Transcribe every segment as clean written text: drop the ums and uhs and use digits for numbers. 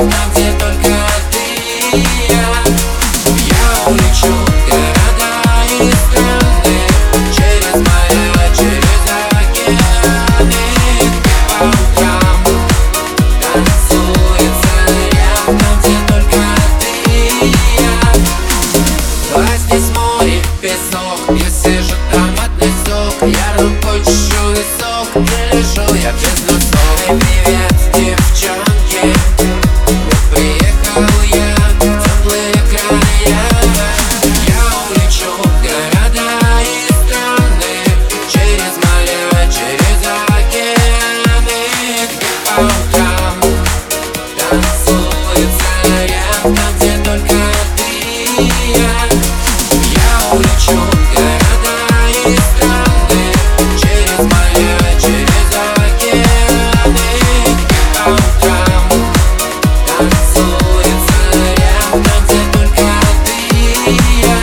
там, где только ты и я. Я улечу в города и страны, через моря, через океаны, где по утрам танцует заря, там, где только ты и я. А здесь море, песок, я сижу там, отнесок, я рукой чешу висок, где лежу я без носов. Эй, привет, девчонки, вот приехал я, теплые края. Я улечу в города и страны, через моря, через океаны, где по утрам танцует заря, там, где только ты и я. Я улечу в города и страны, через моря, через океаны, где по утрам танцует заря, там, где только ты и я.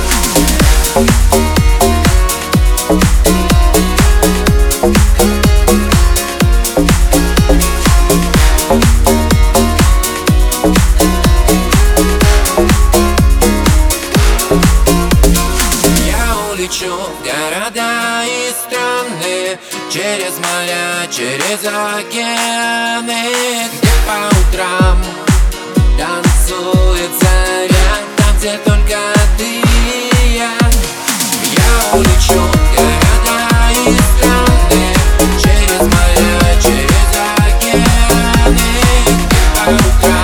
Я улечу в города и страны, через моря, через океаны, где по утрам танцует заря, там, где только ты и я. Я улечу в города и страны, через моря, через океаны, где по утрам